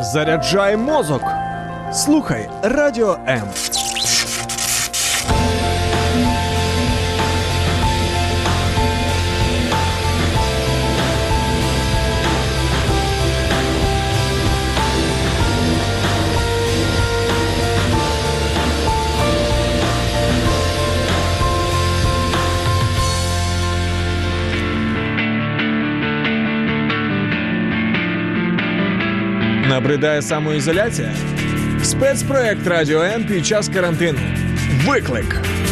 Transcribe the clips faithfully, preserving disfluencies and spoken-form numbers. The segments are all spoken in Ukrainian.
Заряджай мозок. Слухай Радіо М. Набридає самоізоляція? Спецпроект Радіо М під час карантину. Виклик.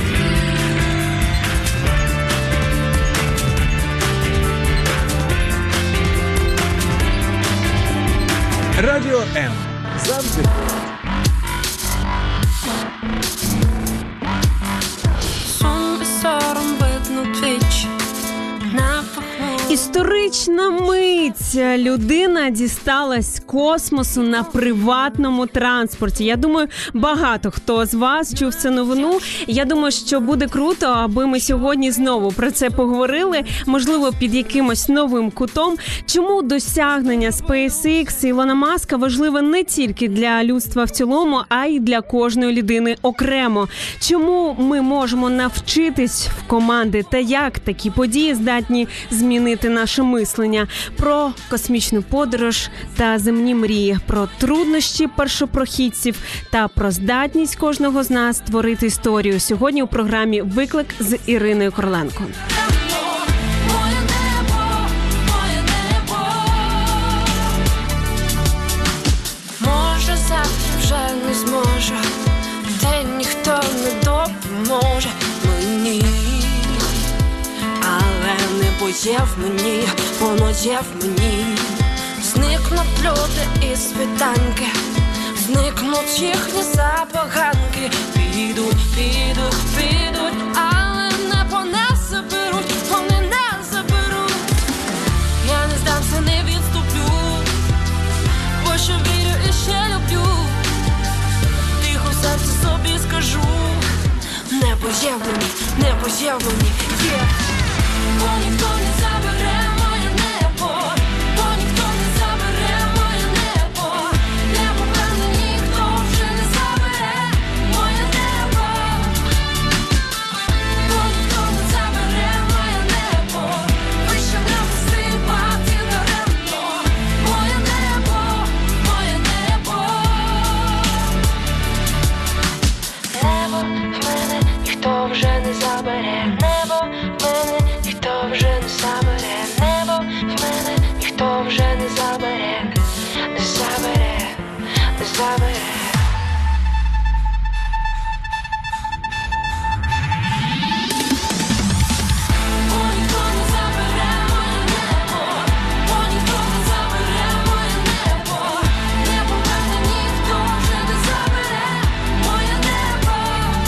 Радіо М. Завжди. Сон без сором видно твічі. Історична мить. Людина дісталась космосу на приватному транспорті. Я думаю, багато хто з вас чув цю новину. Я думаю, що буде круто, аби ми сьогодні знову про це поговорили. Можливо, під якимось новим кутом. Чому досягнення SpaceX Ілона Маска важливе не тільки для людства в цілому, а й для кожної людини окремо? Чому ми можемо навчитись в команди та як такі події здатні змінити наше мислення? Про космічну подорож та земні мрії, про труднощі першопрохідців та про здатність кожного з нас створити історію. Сьогодні у програмі «Виклик» з Іриною Короленко. Може, завтра вже не зможе, день ніхто не допоможе мені. Але небо є в мені, воно є в мені. Зникнуть люди і світанки, зникнуть їхні забаганки. Підуть, підуть, підуть, але небо не заберуть, вони не заберуть. Я не здамся, не відступлю, бо що вірю і ще люблю. Тихо в серці собі скажу, небо є в мені, небо є в мені, є. Бо ніхто не забере моє небо, бо ніхто не забере моє небо. Небо в мене ніхто вже не забере моє небо. Бо ніхто не забере моє небо, вище не посипати даремно. Моє небо, моє небо. Небо в мене ніхто вже не забере. Небо в мене ніхто вже не забере, небо в мене ніхто вже не забере, не забере, не забере. Бо ніхто не забере моє небо, бо ніхто не забере моє небо. Небо в мене ніхто вже не забере моє небо.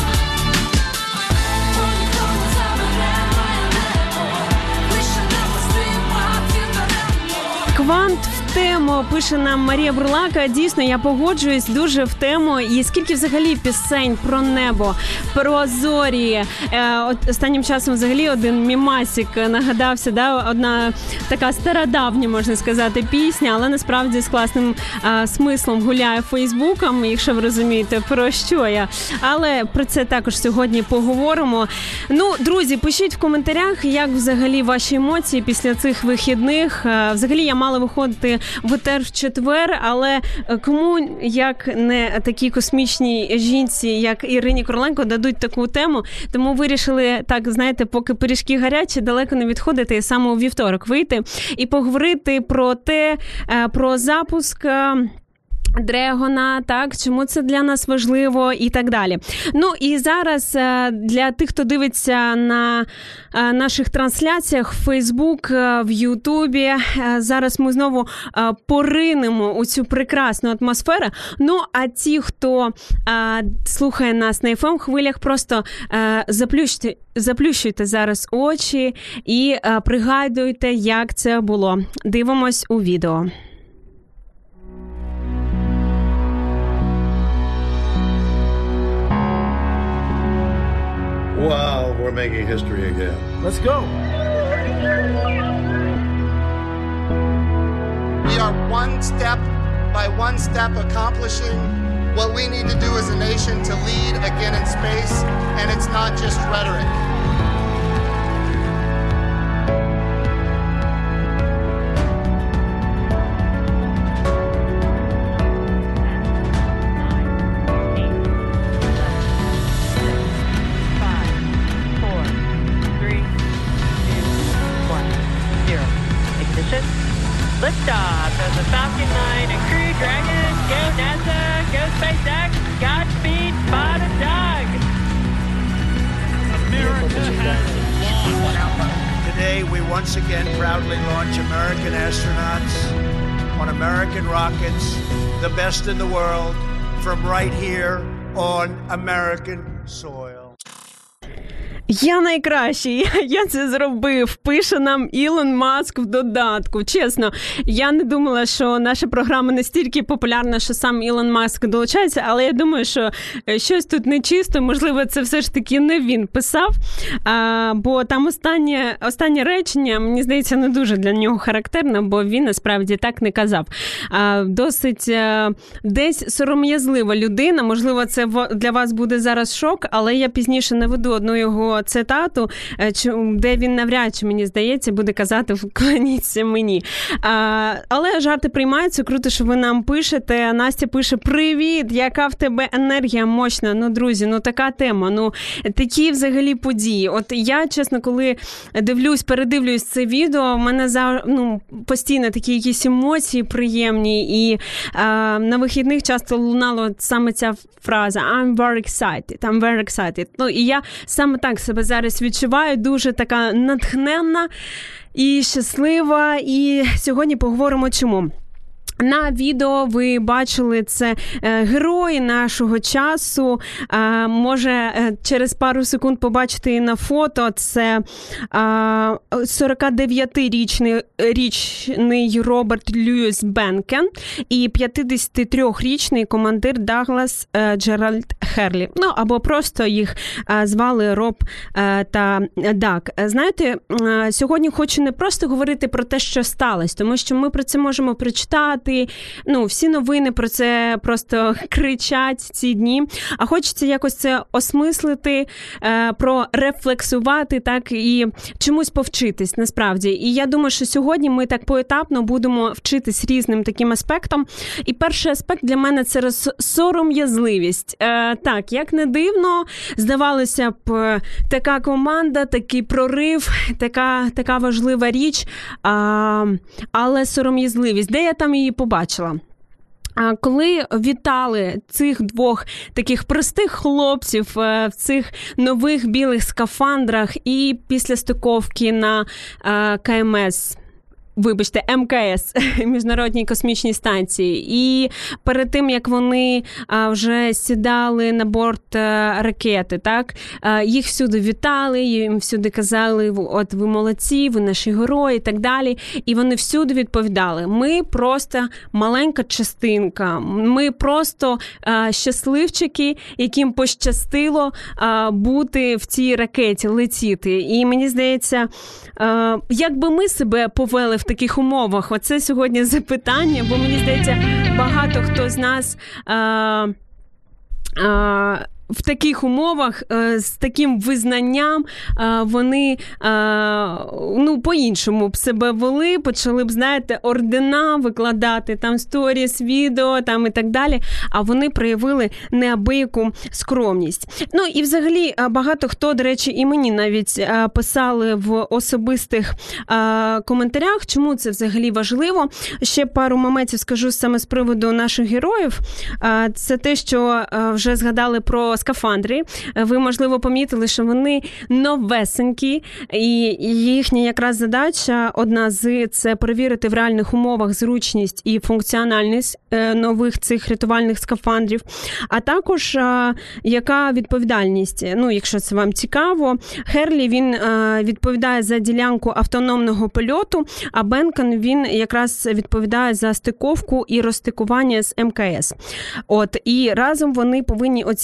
Бо ніхто не забере моє небо, вище не посипати даремно. Квант в тему, пише нам Марія Бурлака. Дійсно, я погоджуюсь, дуже в тему. І скільки взагалі пісень про небо, про зорі. Е, от останнім часом взагалі один мімасик нагадався, да, одна така стародавня, можна сказати, пісня, але насправді з класним е, смислом гуляє Фейсбуком, якщо ви розумієте, про що я. Але про це також сьогодні поговоримо. Ну, друзі, пишіть в коментарях, як взагалі ваші емоції після цих вихідних. Е, взагалі я мала виходити в етер в четвер, але кому, як не такій космічній жінці, як Ірині Короленко, дадуть таку тему, тому вирішили, так, знаєте, поки пиріжки гарячі, далеко не відходити, і саме у вівторок вийти і поговорити про те, про запуск Дрегона, так, чому це для нас важливо і так далі. Ну і зараз для тих, хто дивиться на наших трансляціях в Фейсбук, в Ютубі, зараз ми знову поринемо у цю прекрасну атмосферу. Ну, а ті, хто слухає нас на еф ем-хвилях, просто заплющуйте, заплющуйте зараз очі і пригадуйте, як це було. Дивимось у відео. Wow, we're making history again. Let's go. We are one step by one step accomplishing what we need to do as a nation to lead again in space, and it's not just rhetoric. Liftoff of the Falcon nine and Crew Dragon. Go NASA, go SpaceX, Godspeed, Spot a Dog. America has launched. Today we once again proudly launch American astronauts on American rockets, the best in the world, from right here on American soil. Я найкращий, я це зробив, пише нам Ілон Маск в додатку. Чесно, я не думала, що наша програма настільки популярна, що сам Ілон Маск долучається, але я думаю, що щось тут нечисто, можливо, це все ж таки не він писав, а, бо там останнє, останнє речення, мені здається, не дуже для нього характерно, бо він насправді так не казав. А, досить а, десь сором'язлива людина, можливо, це для вас буде зараз шок, але я пізніше наведу одну його цитату, де він навряд чи, мені здається, буде казати «вклоніться мені». А, але жарти приймаються, круто, що ви нам пишете. Настя пише «Привіт, яка в тебе енергія мощна». Ну, друзі, ну така тема, ну такі взагалі події. От я, чесно, коли дивлюсь, передивлюсь це відео, в мене за, ну, постійно такі якісь емоції приємні, і а, на вихідних часто лунало саме ця фраза «I'm very excited», «I'm very excited». Ну, і я саме так себе зараз відчуваю, дуже така натхненна і щаслива, і сьогодні поговоримо чому. На відео ви бачили, це е, герої нашого часу. Е, може, е, через пару секунд побачити і на фото. Це е, сорокадев'ятирічний річний Роберт Льюіс Бенкен і п'ятдесятитрирічний командир Даглас е, Джеральд Херлі. Ну, або просто їх е, звали Роб е, та Даг. Знаєте, е, сьогодні хочу не просто говорити про те, що сталося, тому що ми про це можемо прочитати. Ну, всі новини про це просто кричать ці дні. А хочеться якось це осмислити, прорефлексувати, так, і чомусь повчитись, насправді. І я думаю, що сьогодні ми так поетапно будемо вчитись різним таким аспектам. І перший аспект для мене – це сором'язливість. Так, як не дивно, здавалося б, така команда, такий прорив, така, така важлива річ, але сором'язливість. Де я там її побачила? Коли вітали цих двох таких простих хлопців в цих нових білих скафандрах і після стиковки на КМС, вибачте, ем ка ес, Міжнародній космічній станції. І перед тим, як вони а, вже сідали на борт а, ракети, так, а, їх всюди вітали, їм всюди казали, от ви молодці, ви наші герої і так далі. І вони всюди відповідали, ми просто маленька частинка, ми просто а, щасливчики, яким пощастило а, бути в цій ракеті, летіти. І мені здається, а, як би ми себе повели в таких умовах? Оце сьогодні запитання, бо мені здається, багато хто з нас а, а, в таких умовах, з таким визнанням, вони, ну, по-іншому б себе вели, почали б, знаєте, ордена викладати, там сторіс, відео, там і так далі, а вони проявили неабияку скромність. Ну, і взагалі багато хто, до речі, і мені навіть писали в особистих коментарях, чому це взагалі важливо. Ще пару моментів скажу саме з приводу наших героїв. Це те, що вже згадали про скафандри. Ви, можливо, помітили, що вони новесенькі, і їхня якраз задача, одна з, це перевірити в реальних умовах зручність і функціональність нових цих рятувальних скафандрів, а також яка відповідальність. Ну, якщо це вам цікаво, Херлі, він відповідає за ділянку автономного польоту, а Бенкен, він якраз відповідає за стиковку і розстикування з ем ка ес. От, і разом вони повинні оцінити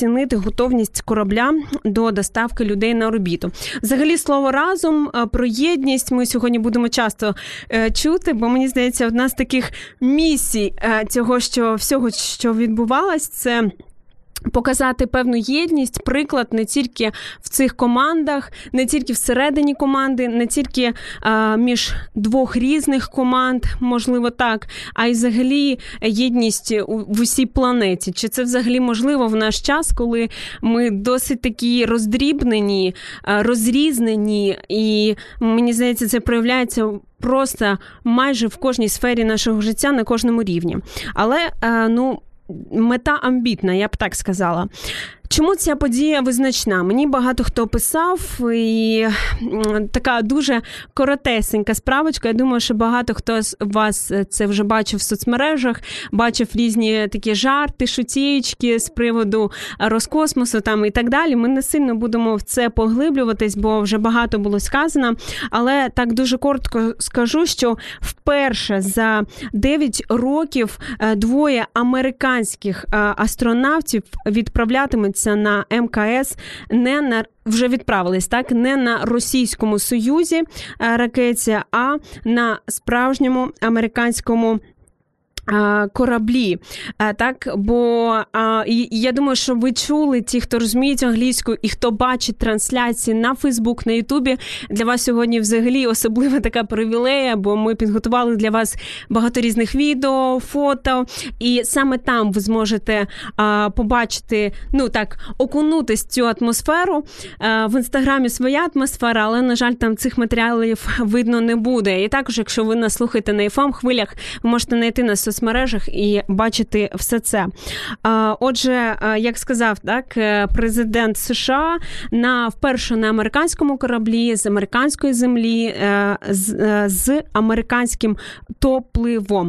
готовність корабля до доставки людей на орбіту. Взагалі, слово «разом», про єдність ми сьогодні будемо часто чути, бо, мені здається, одна з таких місій цього, що всього, що відбувалось, це показати певну єдність, приклад не тільки в цих командах, не тільки всередині команди, не тільки а, між двох різних команд, можливо так, а й взагалі єдність у, в усій планеті. Чи це взагалі можливо в наш час, коли ми досить такі роздрібнені, розрізнені, і, мені здається, це проявляється просто майже в кожній сфері нашого життя, на кожному рівні. Але, а, ну, мета амбітна, я б так сказала. Чому ця подія визначна? Мені багато хто писав, і така дуже коротесенька справочка. Я думаю, що багато хто з вас це вже бачив в соцмережах, бачив різні такі жарти, шутєчки з приводу Роскосмосу там і так далі. Ми не сильно будемо в це поглиблюватись, бо вже багато було сказано. Але так дуже коротко скажу, що вперше за дев'ять років двоє американських астронавтів відправлятимуться на ем ка ес, не на вже відправились, так, не на Російському Союзі ракеті, а на справжньому американському кораблі, так, бо а, і, я думаю, що ви чули, ті, хто розуміють англійську і хто бачить трансляції на Фейсбук, на Ютубі, для вас сьогодні взагалі особлива така привілея, бо ми підготували для вас багато різних відео, фото, і саме там ви зможете а, побачити, ну так, окунутись в цю атмосферу. А, в Інстаграмі своя атмосфера, але, на жаль, там цих матеріалів видно не буде. І також, якщо ви нас слухаєте на еф ем хвилях, ви можете знайти нас в соцмережах і бачити все це. Отже, як сказав, так, президент США на вперше на американському кораблі, з американської землі, з, з американським топливом.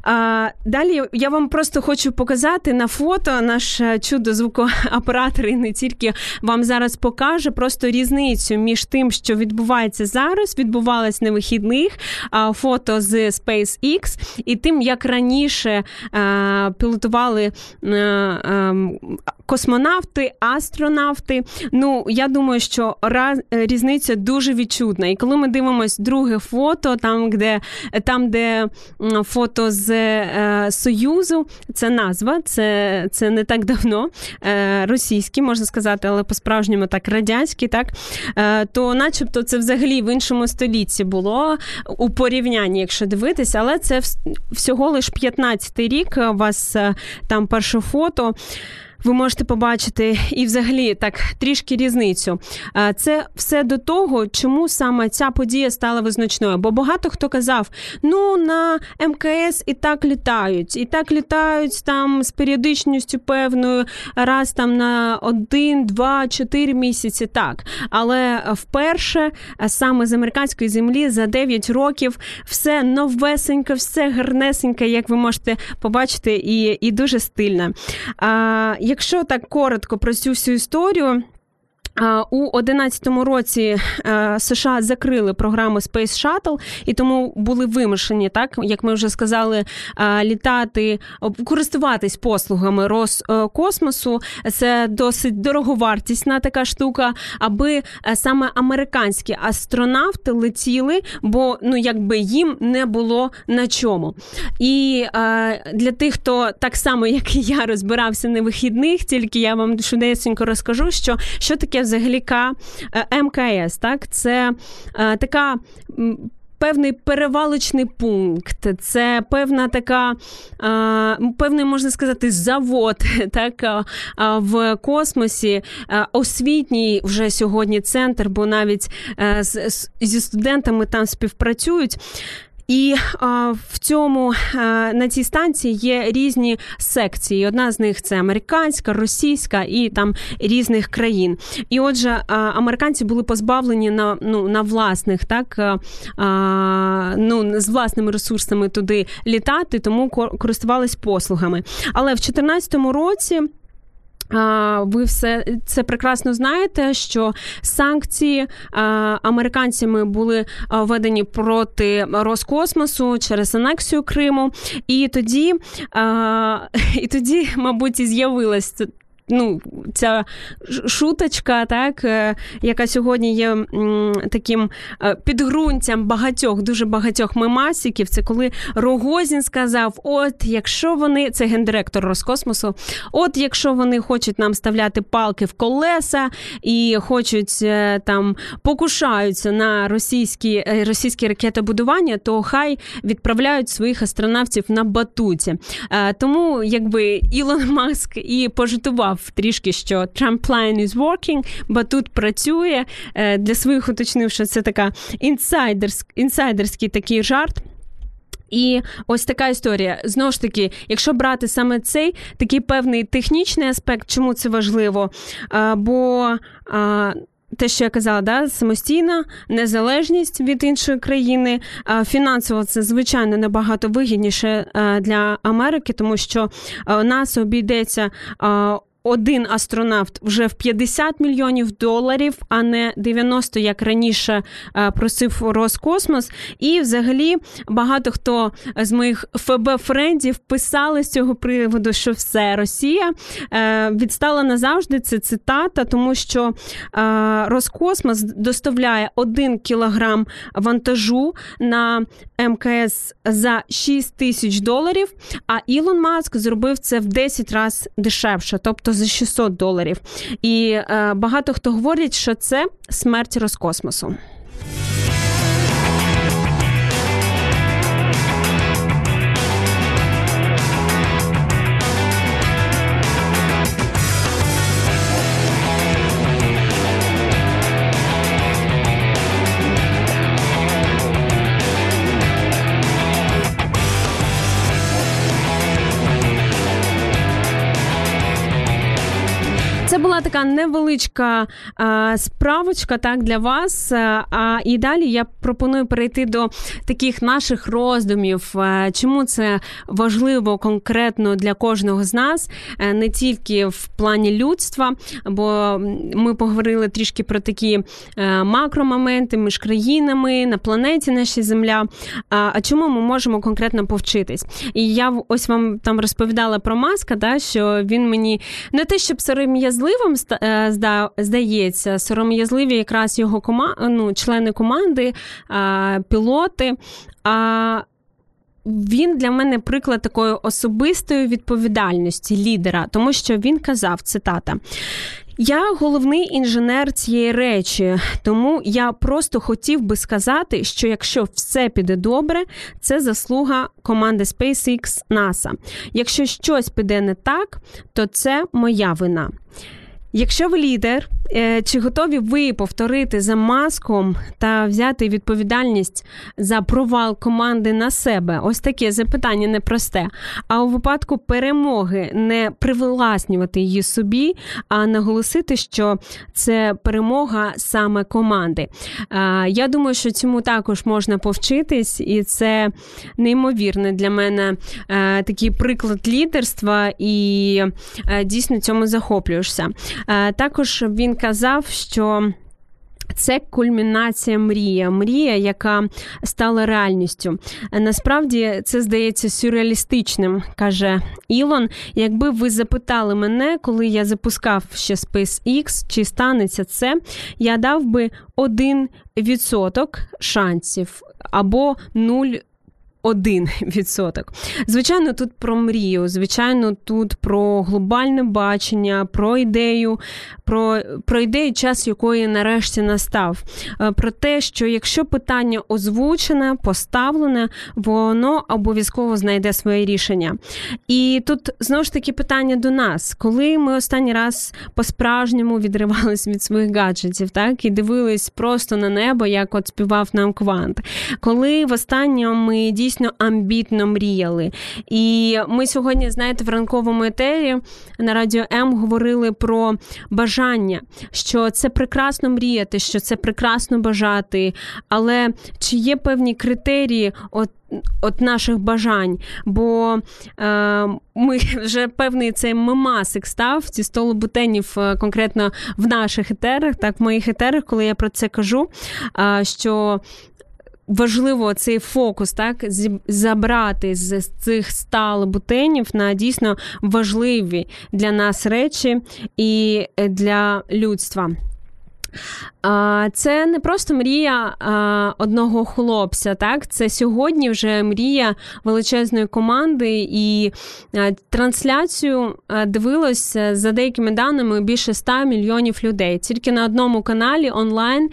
Далі я вам просто хочу показати на фото, наш чудо-звукооператор і не тільки вам зараз покаже просто різницю між тим, що відбувається зараз, відбувалось на вихідних, фото з SpaceX, і тим, як раніше Раніше е, пілотували е, е, космонавти, астронавти. Ну, я думаю, що раз, різниця дуже відчутна. І коли ми дивимося друге фото, там, де, там, де фото з е, Союзу, це назва, це, це не так давно, е, російський, можна сказати, але по-справжньому так радянський, так, е, то начебто це взагалі в іншому столітті було у порівнянні, якщо дивитися, але це всього лиш п'ятнадцятий рік, у вас там перше фото, ви можете побачити і взагалі так трішки різницю. Це все до того, чому саме ця подія стала визначною. Бо багато хто казав, ну на ем ка ес і так літають, і так літають там з періодичністю певною, раз там на один, два, чотири місяці, так. Але вперше саме з американської землі за дев'ять років все новесеньке, все гарнесеньке, як ви можете побачити, і, і дуже стильне. А, Якщо так коротко про цю всю історію, у одинадцятому році США закрили програму Space Shuttle, і тому були вимушені, так, як ми вже сказали, літати, користуватись послугами Роскосмосу. Це досить дороговартісна така штука, аби саме американські астронавти летіли, бо, ну, якби їм не було на чому. І для тих, хто так само, як і я, розбирався на вихідних, тільки я вам швидесенько розкажу, що, що таке взагалі ем ка ес, так? Це е, така м, певний перевалочний пункт, це певна така, е, певний, можна сказати, завод, так, е, в космосі, е, освітній вже сьогодні центр, бо навіть е, з, з, зі студентами там співпрацюють. І а, в цьому, а, на цій станції є різні секції. Одна з них – це американська, російська і там різних країн. І отже, а, американці були позбавлені на, ну, на власних, так, а, ну, з власними ресурсами туди літати, тому користувались послугами. Але в чотирнадцятому році ви все це прекрасно знаєте, що санкції американцями були введені проти Роскосмосу через анексію Криму. І тоді, і тоді, мабуть, і з'явилась ну, ця шуточка, так, яка сьогодні є м, таким підґрунтям багатьох, дуже багатьох мемасиків, це коли Рогозін сказав, от якщо вони, це гендиректор Роскосмосу, от якщо вони хочуть нам ставляти палки в колеса і хочуть там, покушаються на російські, російські ракетобудування, то хай відправляють своїх астронавтів на батуті. Тому, якби, Ілон Маск і пожитував трішки, що trampoline is working, батут працює. Для своїх уточнив, що це така інсайдерськ, інсайдерський такий жарт. І ось така історія. Знову ж таки, якщо брати саме цей такий певний технічний аспект, чому це важливо? Бо те, що я казала, да, самостійна незалежність від іншої країни, фінансово це, звичайно, набагато вигідніше для Америки, тому що нас обійдеться один астронавт вже в п'ятдесят мільйонів доларів, а не дев'яносто, як раніше просив Роскосмос. І взагалі багато хто з моїх еф бе френдів писали з цього приводу, що все, Росія відстала назавжди, це цитата, тому що Роскосмос доставляє один кілограм вантажу на ем ка ес за шість тисяч доларів, а Ілон Маск зробив це в десять разів дешевше, тобто за шістсот доларів. І е, багато хто говорить, що це смерть Роскосмосу. Це була така невеличка а, справочка, так, для вас. А і далі я пропоную перейти до таких наших роздумів, а, чому це важливо конкретно для кожного з нас, а, не тільки в плані людства, бо ми поговорили трішки про такі а, макромоменти між країнами, на планеті нашій Земля, а, а чому ми можемо конкретно повчитись. І я ось вам там розповідала про Маска, да, що він мені не те, щоб сором'язливим здається, сором'язливі якраз його кома... ну, члени команди, пілоти, а він для мене приклад такої особистої відповідальності лідера, тому що він казав, цитата, «Я головний інженер цієї речі, тому я просто хотів би сказати, що якщо все піде добре, це заслуга команди SpaceX NASA. Якщо щось піде не так, то це моя вина». Якщо ви лідер, чи готові ви повторити за Маском та взяти відповідальність за провал команди на себе? Ось таке запитання непросте. А у випадку перемоги не привласнювати її собі, а наголосити, що це перемога саме команди. Я думаю, що цьому також можна повчитись, і це неймовірний для мене такий приклад лідерства, і дійсно цьому захоплюєшся. Також він казав, що це кульмінація мрії, мрія, яка стала реальністю. Насправді, це здається сюрреалістичним, каже Ілон. Якби ви запитали мене, коли я запускав ще SpaceX, чи станеться це, я дав би один відсоток шансів або нуль. Один відсоток. Звичайно, тут про мрію, звичайно, тут про глобальне бачення, про ідею, про, про ідею, час якої нарешті настав. Про те, що якщо питання озвучене, поставлене, воно обов'язково знайде своє рішення. І тут, знову ж таки, питання до нас. Коли ми останній раз по-справжньому відривались від своїх гаджетів, так, і дивились просто на небо, як от співав нам Квант. Коли востаннє ми дійсно амбітно мріяли. І ми сьогодні, знаєте, в ранковому етері на Радіо М говорили про бажання, що це прекрасно мріяти, що це прекрасно бажати, але чи є певні критерії от от наших бажань, бо е, ми вже певний цей мемасик став, ці сто лабутенів конкретно в наших етерах, так, в моїх етерах, коли я про це кажу, е, що важливо цей фокус, так, забрати з цих ста лабутенів на дійсно важливі для нас речі і для людства. Це не просто мрія одного хлопця, так? Це сьогодні вже мрія величезної команди, і трансляцію дивилось, за деякими даними, більше ста мільйонів людей. Тільки на одному каналі онлайн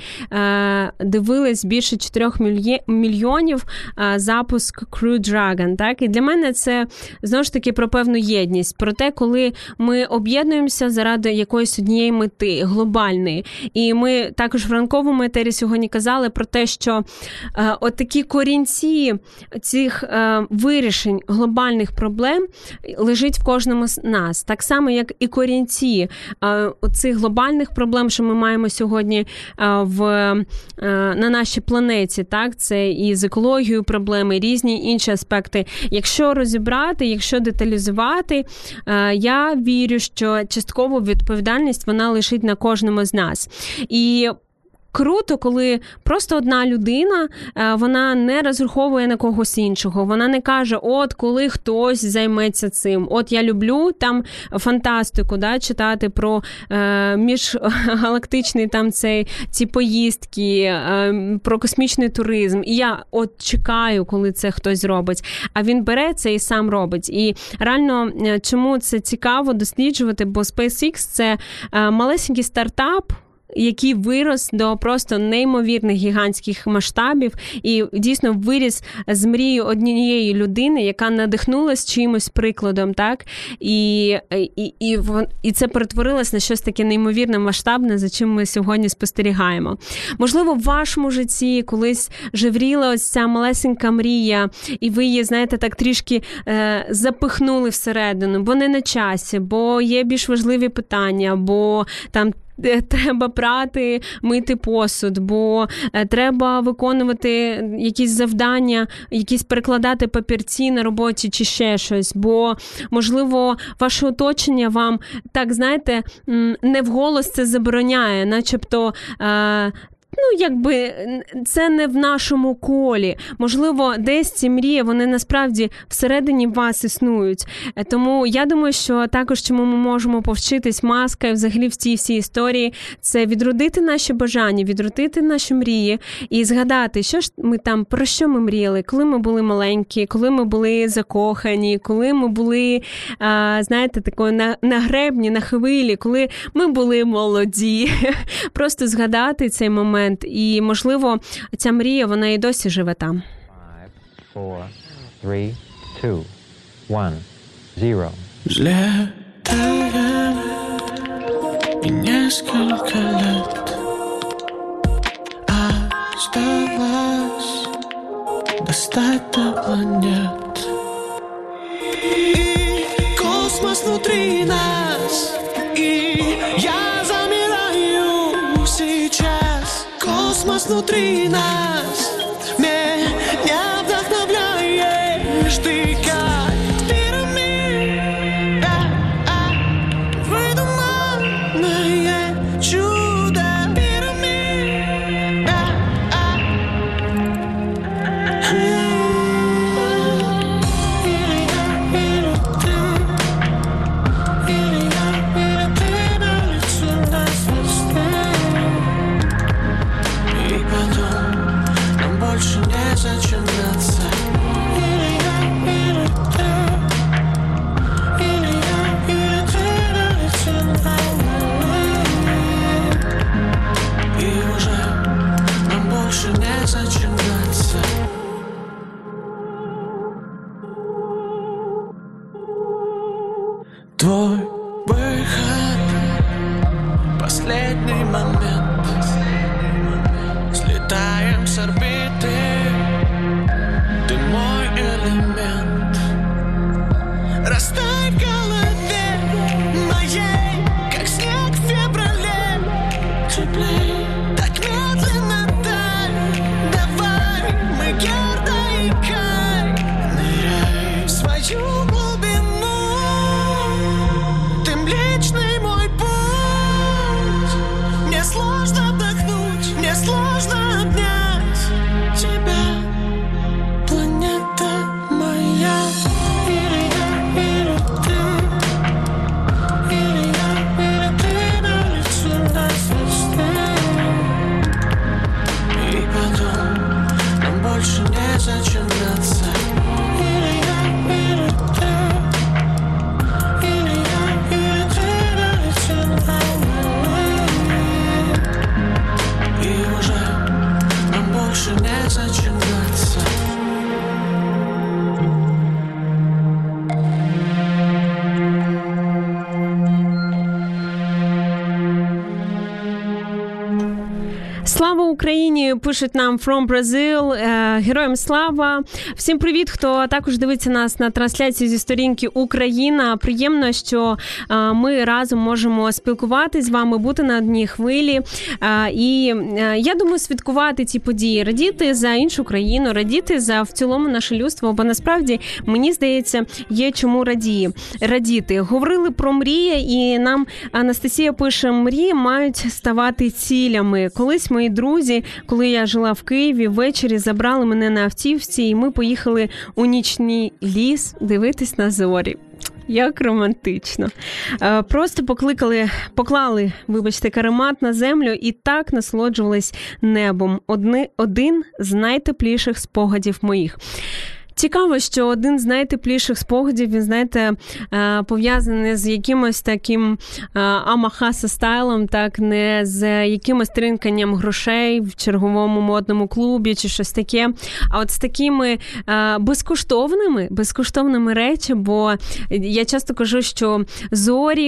дивились більше чотирьох мільйонів запуск Crew Dragon, так? І для мене це, знову ж таки, про певну єдність, про те, коли ми об'єднуємося заради якоїсь однієї мети, глобальної. І ми також в ранковому етері сьогодні казали про те, що е, от такі корінці цих е, вирішень глобальних проблем лежить в кожному з нас. Так само, як і корінці е, цих глобальних проблем, що ми маємо сьогодні е, в, е, на нашій планеті. Так? Це і з екологією проблеми, і різні інші аспекти. Якщо розібрати, якщо деталізувати, е, я вірю, що частково відповідальність вона лежить на кожному з нас. І круто, коли просто одна людина, вона не розраховує на когось іншого. Вона не каже, от коли хтось займеться цим. От я люблю там фантастику, да, читати про е, міжгалактичний там цей, ці поїздки, е, про космічний туризм. І я от чекаю, коли це хтось зробить. А він бере це і сам робить. І реально, чому це цікаво досліджувати, бо SpaceX – це е, малесенький стартап, який вирос до просто неймовірних гігантських масштабів і дійсно виріс з мрією однієї людини, яка надихнулась чимось прикладом, так? І, і, і, і це перетворилось на щось таке неймовірне, масштабне, за чим ми сьогодні спостерігаємо. Можливо, в вашому житті колись жевріла ось ця малесенька мрія, і ви її, знаєте, так трішки е, запихнули всередину, бо не на часі, бо є більш важливі питання, бо там треба прати, мити посуд, бо треба виконувати якісь завдання, якісь перекладати папірці на роботі чи ще щось, бо, можливо, ваше оточення вам, так, знаєте, не вголос це забороняє, начебто ну, якби, це не в нашому колі. Можливо, десь ці мрії, вони насправді всередині вас існують. Тому я думаю, що також, чому ми можемо повчитись Маска і взагалі в цій всій історії, це відродити наші бажання, відродити наші мрії і згадати, що ж ми там, про що ми мріяли, коли ми були маленькі, коли ми були закохані, коли ми були, а, знаєте, такої на, на гребні, на хвилі, коли ми були молоді. Просто згадати цей момент. І, можливо, ця мрія, вона і досі живе там. five, four, three, two, one, zero. Взлетаем и несколько лет осталось достать до планет. И космос внутри нас, и я замираю сейчас. Космос внутри нас, меня вдохновляешь ты, как пирамид, выдуманное чудо пирамид. Или я, или ты, или я, или ты на лицо нас и потом нам больше незачем драться. Или я, или ты, или я, или ты налетим на луну. И уже нам больше незачем драться. Твой выход, последний момент. Слетаем с орбиты, ты мой элемент. Растдай в голове моей, как снег в феврале. Теплей, так медленно дай, давай, мы гордо и кай. Ныряй в свою глубину, больше незачем драться. Или я, или ты, или я, или ты долетим до Луны. И уже нам больше незачем драться. Слава Україні! Пишуть нам from Brazil. Героям слава! Всім привіт, хто також дивиться нас на трансляції зі сторінки Україна. Приємно, що ми разом можемо спілкуватись з вами, бути на одній хвилі. І я думаю, святкувати ці події, радіти за іншу країну, радіти за в цілому наше людство, бо насправді, мені здається, є чому радіє, радіти. Говорили про мрії, і нам Анастасія пише, мрії мають ставати цілями. Колись мої друзі, коли я жила в Києві, ввечері забрали мене на автівці, і ми поїхали у нічний ліс дивитись на зорі. Як романтично. Просто покликали, поклали, вибачте, каремат на землю і так насолоджувались небом. Одни, один з найтепліших спогадів моїх. Цікаво, що один з найтепліших спогадів, він, знаєте, пов'язаний з якимось таким амахаса-стайлом, так, не з якимось тринканням грошей в черговому модному клубі чи щось таке, а от з такими безкоштовними, безкоштовними речами, бо я часто кажу, що зорі,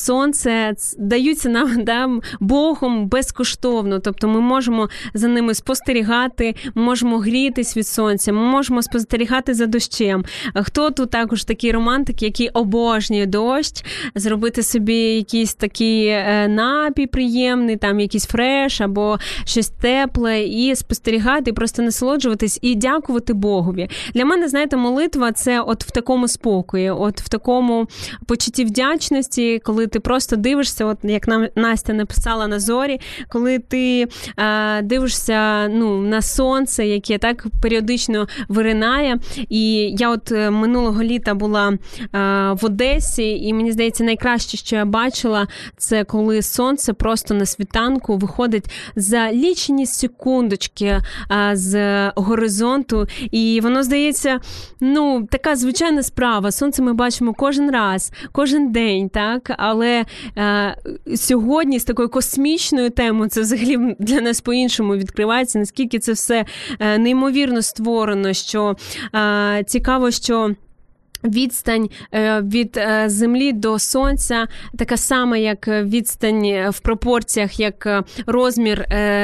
сонце даються нам, да, Богом безкоштовно, тобто ми можемо за ними спостерігати, ми можемо грітись від сонця, ми можемо спостерігати за дощем. Хто тут також такий романтик, який обожнює дощ, зробити собі якийсь такий напій приємний, там якийсь фреш або щось тепле і спостерігати, і просто насолоджуватись і дякувати Богові. Для мене, знаєте, молитва – це от в такому спокої, от в такому почутті вдячності, коли ти просто дивишся, от як нам Настя написала на зорі, коли ти е, дивишся, ну, на сонце, яке так періодично виринає. І я от минулого літа була е, в Одесі, і мені здається, найкраще, що я бачила, це коли сонце просто на світанку виходить за лічені секундочки е, з горизонту, і воно здається, ну, така звичайна справа. Сонце ми бачимо кожен раз, кожен день, так? Але е, сьогодні з такою космічною темою це взагалі для нас по-іншому відкривається, наскільки це все е, неймовірно створено, що е, цікаво, що відстань від Землі до Сонця така сама, як відстань в пропорціях, як розмір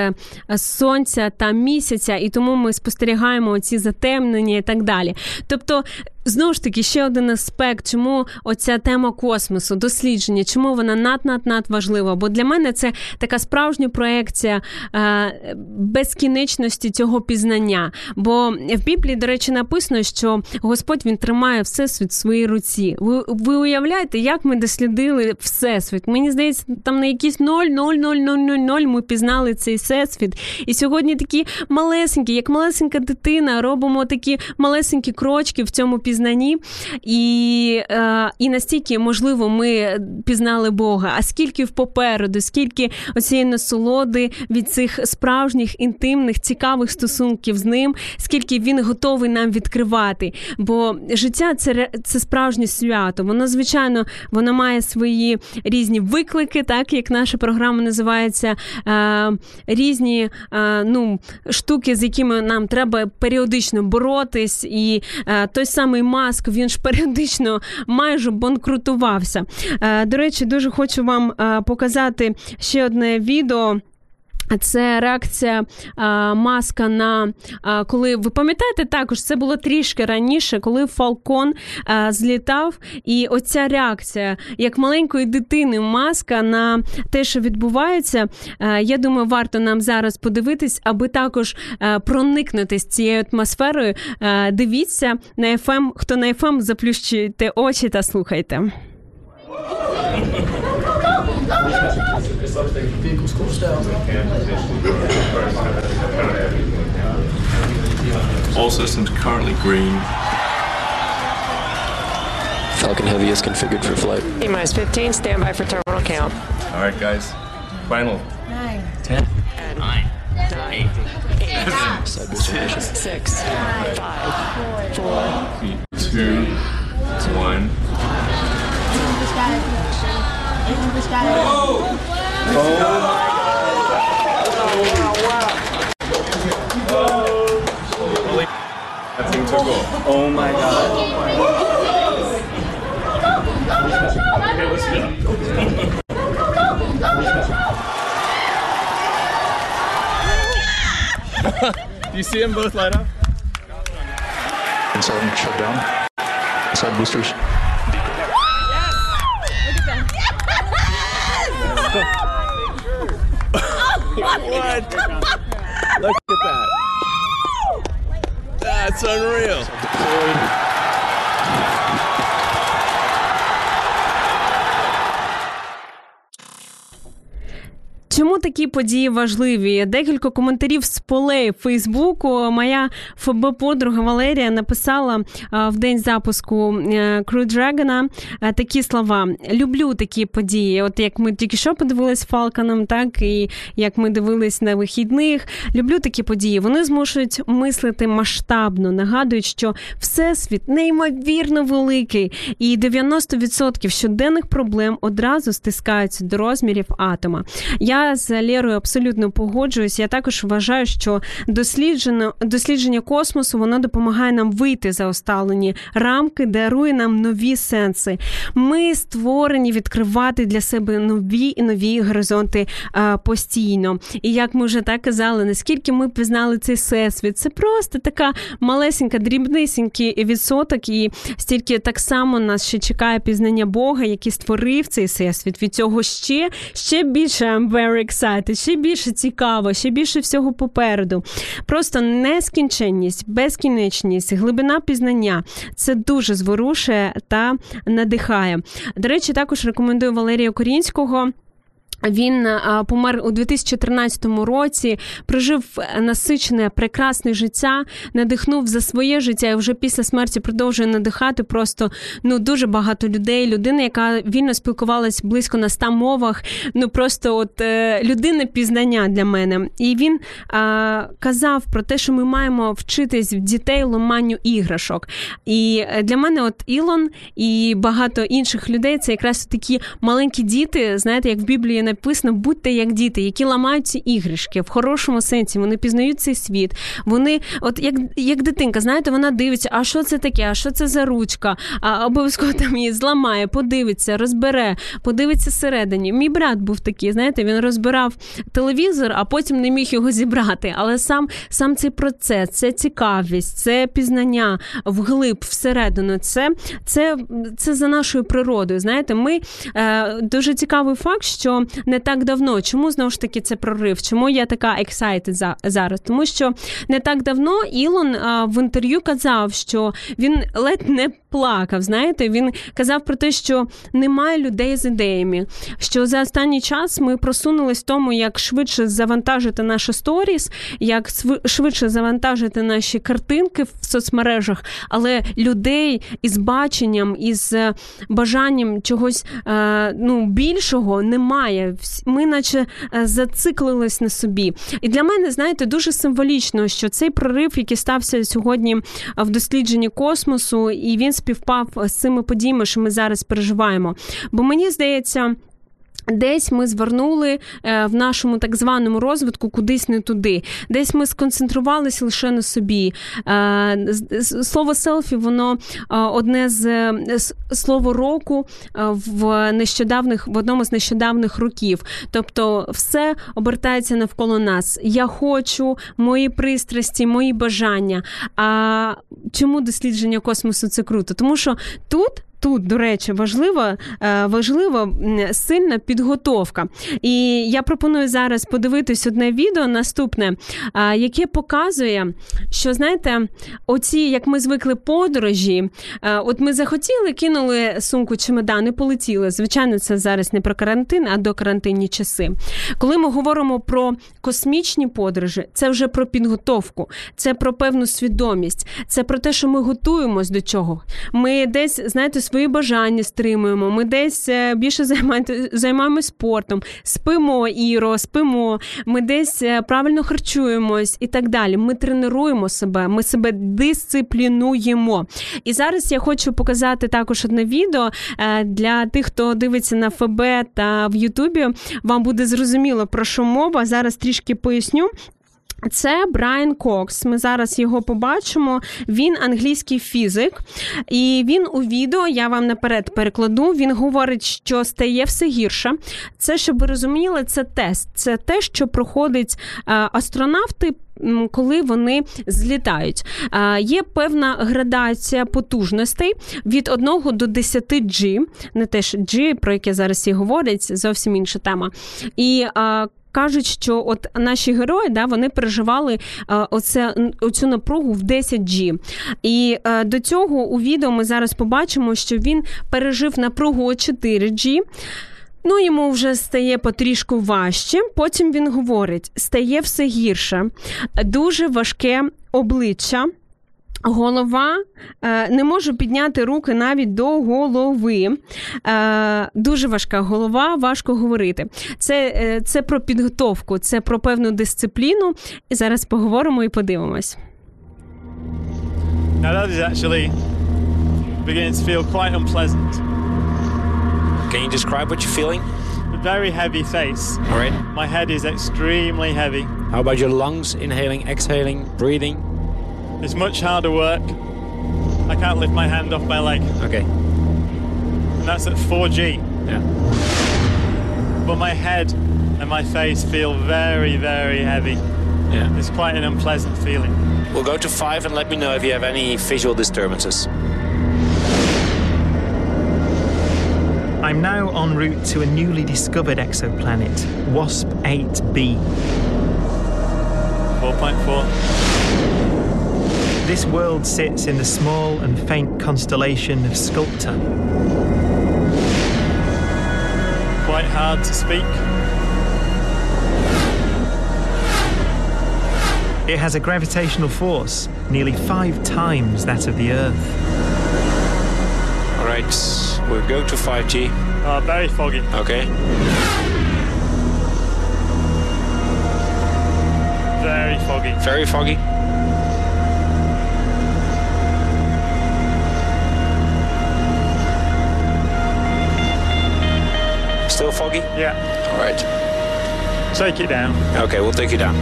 Сонця та Місяця, і тому ми спостерігаємо ці затемнення і так далі. Тобто, знову ж таки, ще один аспект, чому оця тема космосу, дослідження, чому вона над-над-над важлива. Бо для мене це така справжня проекція е, безкінечності цього пізнання. Бо в Біблії, до речі, написано, що Господь, Він тримає Всесвіт в своїй руці. Ви, ви уявляєте, як ми дослідили Всесвіт? Мені здається, там на якісь нуль цілих нуль нуль нуль нуль нуль ми пізнали цей Всесвіт. І сьогодні такі малесенькі, як малесенька дитина, робимо такі малесенькі крочки в цьому пізнанні. Пізнанні, і, е, і настільки, можливо, ми пізнали Бога, а скільки попереду, скільки оцієї насолоди від цих справжніх, інтимних, цікавих стосунків з Ним, скільки Він готовий нам відкривати. Бо життя – це, це справжнє свято. Воно, звичайно, воно має свої різні виклики, так, як наша програма називається, е, різні е, ну, штуки, з якими нам треба періодично боротись, і е, той самий Маск, він ж періодично майже банкрутувався. До речі, дуже хочу вам показати ще одне відео. Це реакція а, Маска на, а, коли, ви пам'ятаєте також, це було трішки раніше, коли Фалкон а, злітав, і оця реакція, як маленької дитини Маска на те, що відбувається, а, я думаю, варто нам зараз подивитись, аби також а, проникнутись цією атмосферою. А, дивіться на еф ем, хто на еф ем, заплющуйте очі та слухайте. All systems currently green. Falcon Heavy is configured for flight. T minus fifteen, stand by for terminal count. All right, guys. Final. Nine. Ten. Nine. Eight. Six. Six. Five. Four. Two. One. English got it. English got it. Oh! Oh! That thing took off. Oh my god. Okay, let's go. Do you see them both light up? Inside shut down. Inside boosters. What? Look at that. That's unreal. Чому такі події важливі? Декілька коментарів з полей Фейсбуку. Моя ФБ-подруга Валерія написала в день запуску Crew Dragon такі слова. Люблю такі події. От як ми тільки що подивились Фалконом, так і як ми дивились на вихідних. Люблю такі події. Вони змушують мислити масштабно, нагадують, що всесвіт неймовірно великий. І дев'яносто відсотків щоденних проблем одразу стискаються до розмірів атома. Я з Лєрою абсолютно погоджуюсь. Я також вважаю, що дослідження, дослідження космосу, воно допомагає нам вийти за усталені рамки, дарує нам нові сенси. Ми створені відкривати для себе нові і нові горизонти а, постійно. І як ми вже так казали, наскільки ми пізнали цей всесвіт, це просто така малесенька, дрібнисенький відсоток, і стільки так само нас ще чекає пізнання Бога, який створив цей всесвіт. Від цього ще, ще більше I'm very excited, ще більше цікаво, ще більше всього попереду. Просто нескінченність, безкінечність, глибина пізнання – це дуже зворушує та надихає. До речі, також рекомендую Валерія Корінського. Він а, помер у дві тисячі тринадцятому році, прожив насичене, прекрасне життя, надихнув за своє життя і вже після смерті продовжує надихати просто, ну, дуже багато людей. Людина, яка вільно спілкувалась близько на ста мовах, ну, просто от е, людина пізнання для мене. І він а, казав про те, що ми маємо вчитись в дітей ламанню іграшок. І для мене от Ілон і багато інших людей – це якраз такі маленькі діти, знаєте, як в Біблії написано, будьте як діти, які ламають ці іграшки в хорошому сенсі, вони пізнають цей світ, вони, от як, як дитинка, знаєте, вона дивиться, а що це таке, а що це за ручка, а обов'язково там її зламає, подивиться, розбере, подивиться всередині. Мій брат був такий, знаєте, він розбирав телевізор, а потім не міг його зібрати, але сам, сам цей процес, це цікавість, це пізнання вглиб, всередину, це, це, це за нашою природою, знаєте, ми, е, дуже цікавий факт, що не так давно. Чому, знову ж таки, це прорив? Чому я така excited за, зараз? Тому що не так давно Ілон а, в інтерв'ю казав, що він ледь не плакав, знаєте? Він казав про те, що немає людей з ідеями. Що за останній час ми просунулись в тому, як швидше завантажити наші сторіс, як швидше завантажити наші картинки в соцмережах, але людей із баченням, із бажанням чогось а, ну, більшого немає. Ми наче зациклились на собі. І для мене, знаєте, дуже символічно, що цей прорив, який стався сьогодні в дослідженні космосу, і він співпав з цими подіями, що ми зараз переживаємо. Бо мені здається, десь ми звернули в нашому так званому розвитку кудись не туди. Десь ми сконцентрувалися лише на собі. Слово селфі, воно одне з слово року в нещодавних, в одному з нещодавних років. Тобто все обертається навколо нас. Я хочу, мої пристрасті, мої бажання. А чому дослідження космосу це круто? Тому що тут Тут, до речі, важлива, важлива сильна підготовка. І я пропоную зараз подивитись одне відео, наступне, яке показує, що, знаєте, оці, як ми звикли подорожі, от ми захотіли, кинули сумку, чемодан і полетіли. Звичайно, це зараз не про карантин, а до карантинні часи. Коли ми говоримо про космічні подорожі, це вже про підготовку, це про певну свідомість, це про те, що ми готуємось до чого. Ми десь, знаєте, свої бажання стримуємо, ми десь більше займаємось спортом, спимо, Іро, спимо, ми десь правильно харчуємось і так далі. Ми тренуємо себе, ми себе дисциплінуємо. І зараз я хочу показати також одне відео для тих, хто дивиться на ФБ та в Ютубі. Вам буде зрозуміло, про що мова. Зараз трішки поясню. Це Брайан Кокс, ми зараз його побачимо, він англійський фізик, і він у відео, я вам наперед перекладу, він говорить, що стає все гірше. Це, щоб ви розуміли, це тест, це те, що проходить астронавти, коли вони злітають. Є певна градація потужностей від одного до десяти джі, не те ж G, про яке зараз і говорять, зовсім інша тема. І кажуть, що от наші герої, да, вони переживали а, оце, оцю напругу в десять джі. І а, до цього у відео ми зараз побачимо, що він пережив напругу о чотири джі. Ну, йому вже стає потрішку важче. Потім він говорить, стає все гірше. Дуже важке обличчя. Голова, не можу підняти руки навіть до голови. Дуже важка голова, важко говорити. Це, це про підготовку, це про певну дисципліну. І зараз поговоримо і подивимось. Now that is actually beginning to feel quite unpleasant. Can you describe what you're feeling? A very heavy face. All right. My head is extremely heavy. How about your lungs? Inhaling, exhaling, breathing? It's much harder work. I can't lift my hand off my leg. Okay. And that's at four G. Yeah. But my head and my face feel very, very heavy. Yeah. It's quite an unpleasant feeling. We'll go to five and let me know if you have any visual disturbances. I'm now en route to a newly discovered exoplanet, WASP eight b. four point four. This world sits in the small and faint constellation of Sculptor. Quite hard to speak. It has a gravitational force nearly five times that of the Earth. All right, we'll go to five G. Uh, very foggy. Okay. Very foggy. Very foggy. Still foggy? Yeah. All right. Take it down. Okay, we'll take you down.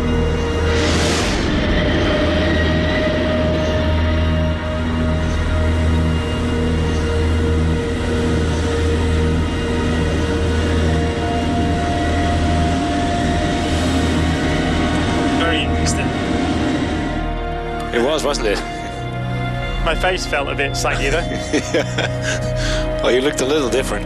Very interesting. It was, wasn't it? My face felt a bit saggy there. Well, you looked a little different.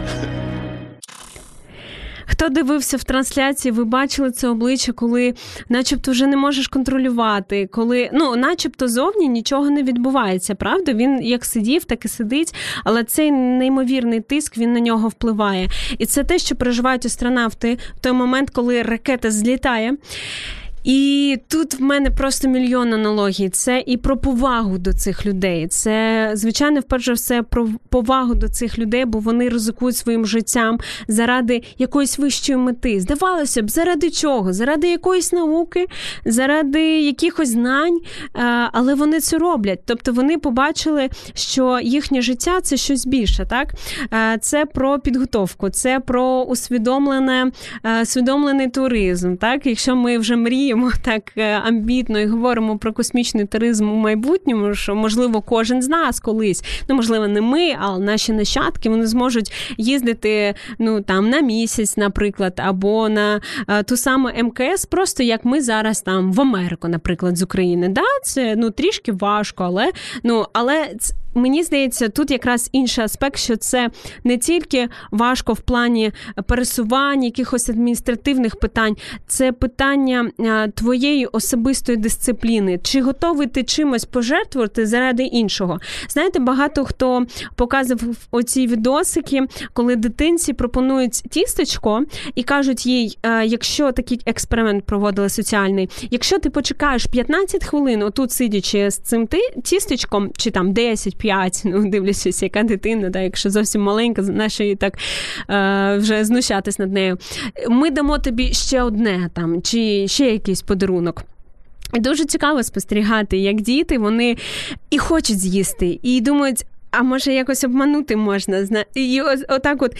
Хто дивився в трансляції, ви бачили це обличчя, коли начебто вже не можеш контролювати, коли, ну, начебто зовні нічого не відбувається, правда? Він як сидів, так і сидить, але цей неймовірний тиск, він на нього впливає. І це те, що переживають астронавти в той момент, коли ракета злітає. І тут в мене просто мільйон аналогій. Це і про повагу до цих людей. Це, звичайно, вперше все про повагу до цих людей, бо вони ризикують своїм життям заради якоїсь вищої мети. Здавалося б, заради чого? Заради якоїсь науки, заради якихось знань, але вони це роблять. Тобто вони побачили, що їхнє життя – це щось більше, так? Це про підготовку, це про усвідомлене, усвідомлений туризм, так? Якщо ми вже мріємо так амбітно і говоримо про космічний туризм у майбутньому, що, можливо, кожен з нас колись, ну, можливо, не ми, а наші нащадки, вони зможуть їздити, ну, там, на місяць, наприклад, або на а, ту саму ем ка ес, просто як ми зараз там в Америку, наприклад, з України. Да, це, ну, трішки важко, але, ну, але мені здається, тут якраз інший аспект, що це не тільки важко в плані пересування, якихось адміністративних питань, це питання твоєї особистої дисципліни. Чи готовий ти чимось пожертвувати заради іншого? Знаєте, багато хто показував оці відосики, коли дитинці пропонують тістечко і кажуть їй, якщо такий експеримент проводили соціальний, якщо ти почекаєш п'ятнадцять хвилин, отут сидячи з цим тістечком, чи там десять, п'ять, ну, дивлячись, яка дитина, да, якщо зовсім маленька, знаєш, її так е, вже знущатись над нею. Ми дамо тобі ще одне там, чи ще якийсь подарунок. Дуже цікаво спостерігати, як діти, вони і хочуть з'їсти, і думають, а може якось обманути можна, і отак от,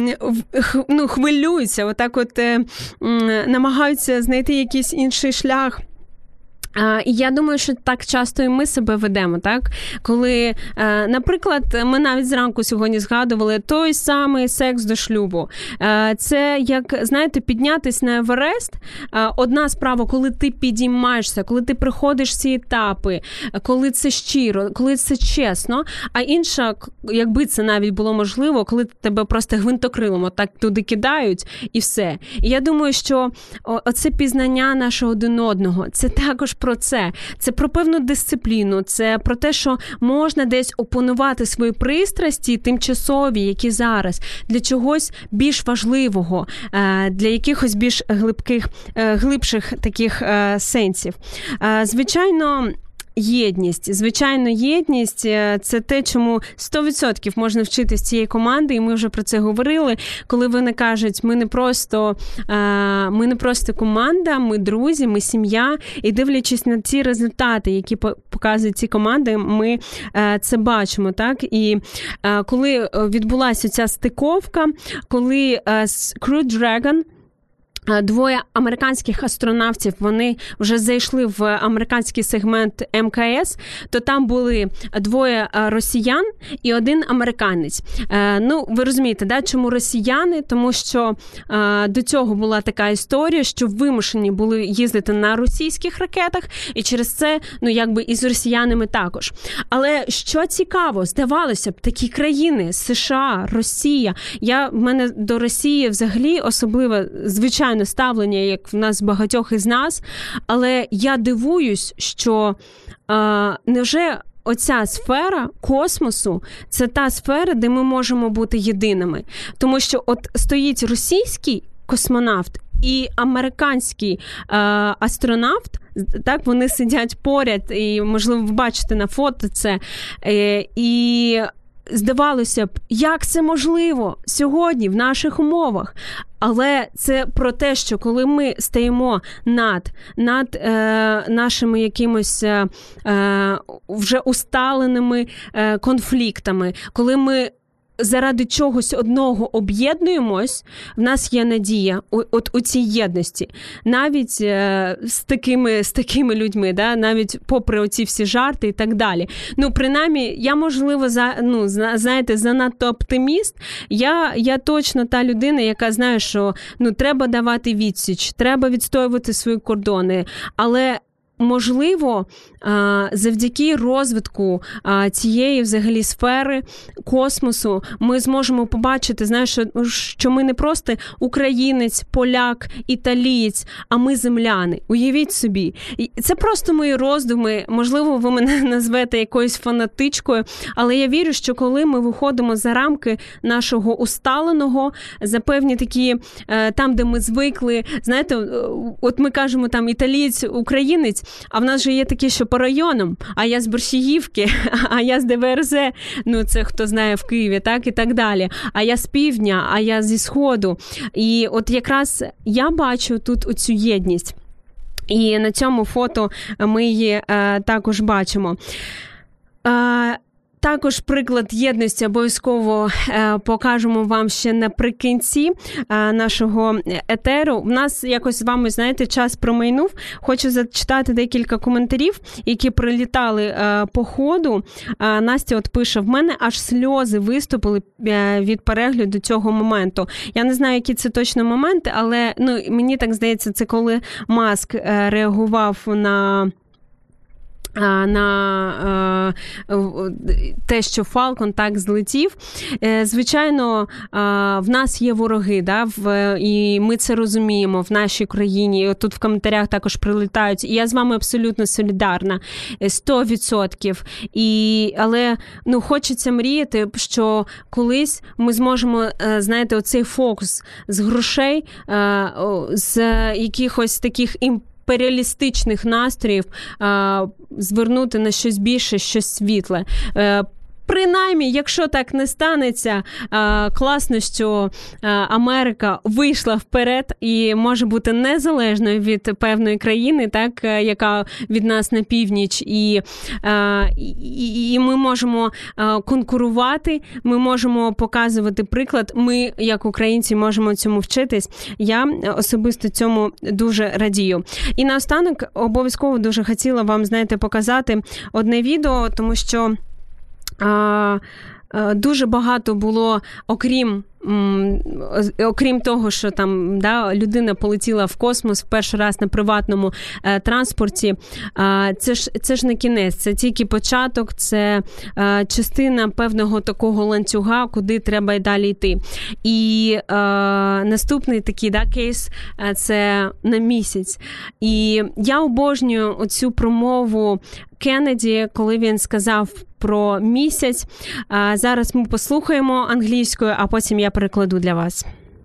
ну, хвилюються, отак от намагаються знайти якийсь інший шлях. І я думаю, що так часто і ми себе ведемо, так? Коли, наприклад, ми навіть зранку сьогодні згадували той самий секс до шлюбу. Це, як, знаєте, піднятись на Еверест. Одна справа, коли ти підіймаєшся, коли ти приходиш ці етапи, коли це щиро, коли це чесно, а інша, якби це навіть було можливо, коли тебе просто гвинтокрилом отак туди кидають і все. І я думаю, що оце пізнання нашого один одного, це також про це. Це про певну дисципліну, це про те, що можна десь опанувати свої пристрасті тимчасові, які зараз, для чогось більш важливого, для якихось більш глибких, глибших таких сенсів. Звичайно, єдність. Звичайно, єдність – це те, чому сто відсотків можна вчитися цієї команди, і ми вже про це говорили, коли вони кажуть, ми не просто, ми не просто команда, ми друзі, ми сім'я, і дивлячись на ці результати, які показують ці команди, ми це бачимо, так? І коли відбулася ця стиковка, коли Crew Dragon, двоє американських астронавтів, вони вже зайшли в американський сегмент ем ка ес, то там були двоє росіян і один американець. Ну, ви розумієте, да, чому росіяни? Тому що до цього була така історія, що вимушені були їздити на російських ракетах, і через це, ну, якби і з росіянами також. Але що цікаво, здавалося б, такі країни, США, Росія, я, в мене до Росії взагалі особливо, звичайно, ставлення, як в нас багатьох із нас, але я дивуюсь, що е, невже оця сфера космосу – це та сфера, де ми можемо бути єдиними. Тому що от стоїть російський космонавт і американський е, астронавт, так, вони сидять поряд, і, можливо, ви бачите на фото це, е, і здавалося б, як це можливо сьогодні в наших умовах? Але це про те, що коли ми стоїмо над, над е, нашими якимось е, вже усталеними е, конфліктами, коли ми заради чогось одного об'єднуємось, в нас є надія от у цій єдності. Навіть е, з такими, з такими людьми, да? Навіть попри оці всі жарти і так далі. Ну, принаймні, я, можливо, за, ну, знаєте, занадто оптиміст. Я, я точно та людина, яка знає, що ну, треба давати відсіч, треба відстоювати свої кордони, але можливо, завдяки розвитку цієї взагалі сфери космосу ми зможемо побачити, знаєш, що ми не просто українець, поляк, італієць, а ми земляни. Уявіть собі. Це просто мої роздуми. Можливо, ви мене назвете якоюсь фанатичкою, але я вірю, що коли ми виходимо за рамки нашого усталеного, за певні такі, там, де ми звикли, знаєте, от ми кажемо там італієць, українець, а в нас же є такі, що по районам, а я з Борщагівки, а я з де ве ер зет, ну це хто знає в Києві, так, і так далі, а я з півдня, а я зі сходу. І от якраз я бачу тут оцю єдність. І на цьому фото ми її е, також бачимо. Е, Також приклад єдності обов'язково е, покажемо вам ще наприкінці е, нашого етеру. У нас якось з вами, знаєте, час промайнув. Хочу зачитати декілька коментарів, які прилітали е, по ходу. Е, Настя от пише, в мене аж сльози виступили е, від перегляду цього моменту. Я не знаю, які це точно моменти, але ну, мені так здається, це коли Маск е, реагував на... на е, те, що Falcon так злетів. Е, звичайно, е, в нас є вороги, да, в, і ми це розуміємо в нашій країні. І тут в коментарях також прилітають. І я з вами абсолютно солідарна. сто відсотків. І, але ну, хочеться мріяти, що колись ми зможемо, е, знаєте, оцей фокус з грошей, е, з якихось таких імпульсів, імперіалістичних настроїв а, звернути на щось більше, щось світле. Е, принаймні, якщо так не станеться, класно, що Америка вийшла вперед і може бути незалежною від певної країни, так, яка від нас на північ, і, і, і ми можемо конкурувати, ми можемо показувати приклад, ми, як українці, можемо цьому вчитись. Я особисто цьому дуже радію. І наостанок обов'язково дуже хотіла вам, знаєте, показати одне відео, тому що а, а, дуже багато було, окрім окрім того, що там, да, людина полетіла в космос в перший раз на приватному е, транспорті, е, це ж, це ж не кінець, це тільки початок, це е, частина певного такого ланцюга, куди треба й далі йти. І е, наступний такий, да, кейс е, – це на місяць. І я обожнюю оцю промову Кеннеді, коли він сказав про місяць. А зараз ми послухаємо англійською, а потім я перекладу для вас.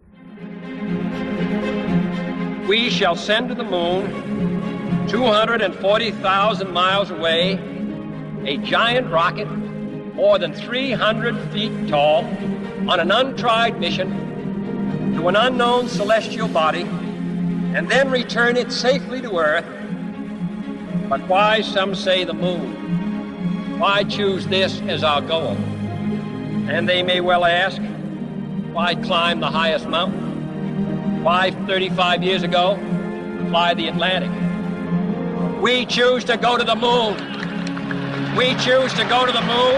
We shall send to the moon, two hundred forty thousand miles away, a giant rocket more than three hundred feet tall on an untried mission to an unknown celestial body and then return it safely to Earth. But why, some say, the moon? Why choose this as our goal? And they may well ask, why climb the highest mountain? Why, thirty-five years ago, fly the Atlantic? We choose to go to the moon. We choose to go to the moon.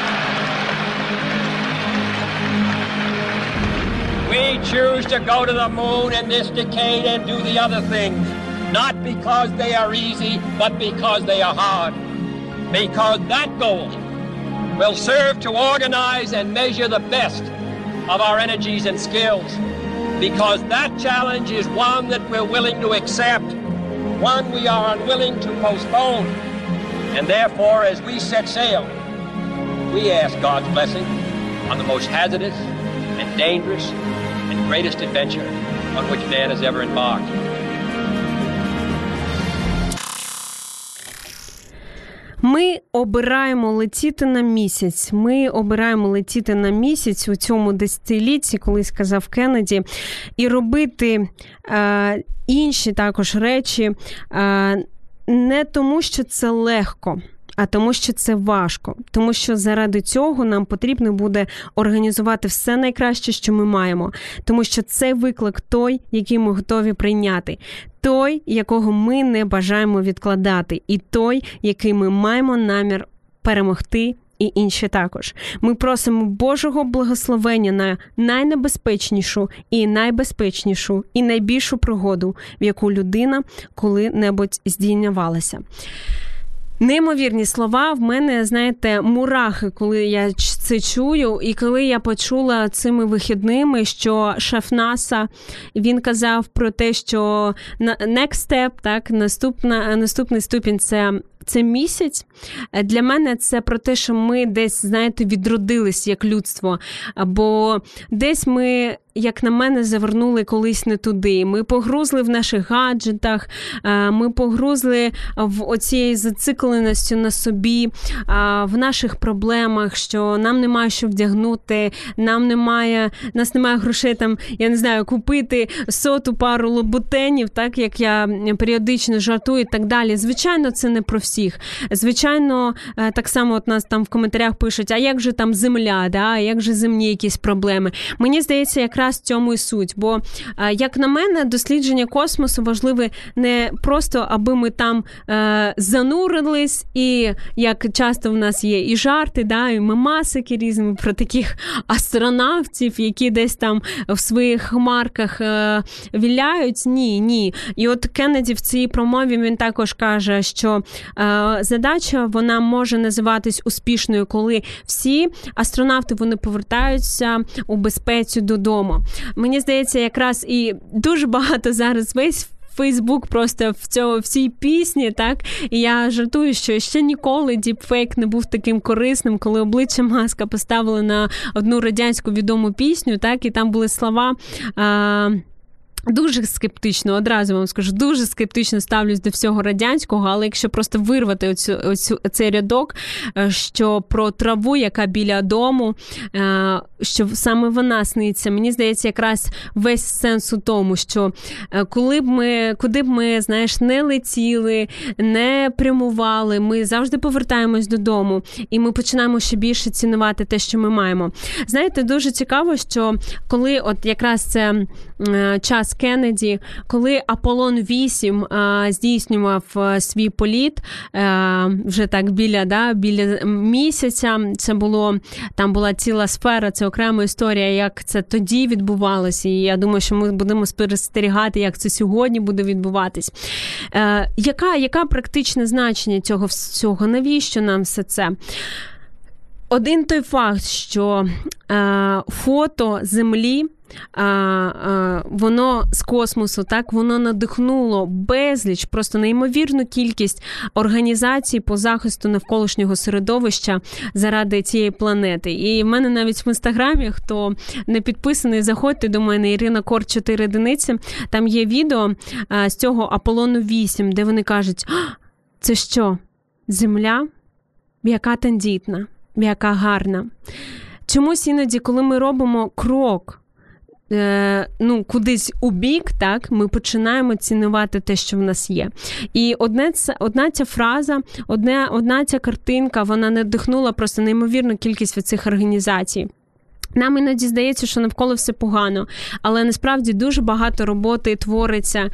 We choose to go to the moon in this decade and do the other things. Not because they are easy, but because they are hard. Because that goal will serve to organize and measure the best of our energies and skills. Because that challenge is one that we're willing to accept, one we are unwilling to postpone. And therefore, as we set sail, we ask God's blessing on the most hazardous and dangerous and greatest adventure on which man has ever embarked. Ми обираємо летіти на місяць. Ми обираємо летіти на місяць у цьому десятилітті, коли сказав Кеннеді, і робити е, інші також речі е, не тому, що це легко, а тому, що це важко. Тому що заради цього нам потрібно буде організувати все найкраще, що ми маємо. Тому що це виклик той, який ми готові прийняти. Той, якого ми не бажаємо відкладати. І той, який ми маємо намір перемогти, і інші також. Ми просимо Божого благословення на найнебезпечнішу і найбезпечнішу і найбільшу пригоду, в яку людина коли-небудь здійнявалася. Неймовірні слова. В мене, знаєте, мурахи, коли я це чую. І коли я почула цими вихідними, що шеф НАСА, він казав про те, що next step, так, наступна, наступний ступінь – це це місяць. Для мене це про те, що ми десь, знаєте, відродились як людство. Бо десь ми, як на мене, завернули колись не туди. Ми погрузли в наших гаджетах, ми погрузли в оцією зацикленістю на собі, в наших проблемах, що нам немає що вдягнути, нам немає, нас немає грошей там, я не знаю, купити соту пару лабутенів, так, як я періодично жартую і так далі. Звичайно, це не про всіх. Звичайно, так само от нас там в коментарях пишуть, а як же там земля, да? А як же земні якісь проблеми. Мені здається, якраз в цьому і суть. Бо, як на мене, дослідження космосу важливе не просто, аби ми там е, занурились, і як часто в нас є і жарти, да, і мемасики різні про таких астронавтів, які десь там в своїх хмарках е, віляють. Ні, ні. І от Кеннеді в цій промові, він також каже, що е, задача, вона може називатись успішною, коли всі астронавти, вони повертаються у безпеці додому. Мені здається, якраз і дуже багато зараз весь Фейсбук просто в, цьому, в цій пісні, так? І я жартую, що ще ніколи діпфейк не був таким корисним, коли обличчя Маска поставили на одну радянську відому пісню, так? І там були слова... А, Дуже скептично, одразу вам скажу, дуже скептично ставлюсь до всього радянського, але якщо просто вирвати оцю, оцю, цей рядок, що про траву, яка біля дому, що саме вона сниться, мені здається, якраз весь сенс у тому, що коли б ми, куди б ми, знаєш, не летіли, не прямували, ми завжди повертаємось додому, і ми починаємо ще більше цінувати те, що ми маємо. Знаєте, дуже цікаво, що коли от якраз це час Кеннеді, коли Аполлон вісім а, здійснював а, свій політ а, вже так біля, да, біля місяця, це було, там була ціла сфера, це окрема історія, як це тоді відбувалося, і я думаю, що ми будемо спостерігати, як це сьогодні буде відбуватись. А, яка, яка практичне значення цього всього? Навіщо нам все це? Один той факт, що а, фото Землі, А, а, воно з космосу, так, воно надихнуло безліч, просто неймовірну кількість організацій по захисту навколишнього середовища заради цієї планети. І в мене навіть в Інстаграмі, хто не підписаний, заходьте до мене, Ірина Корт, чотири одиниці, там є відео а, з цього Аполлону вісім, де вони кажуть, це що, Земля? Яка тендітна, яка гарна. Чомусь іноді, коли ми робимо крок, ну, кудись у бік, так, ми починаємо цінувати те, що в нас є. І одне, одна ця фраза, одне, одна ця картинка, вона надихнула просто неймовірну кількість цих організацій. Нам іноді здається, що навколо все погано, але насправді дуже багато роботи твориться,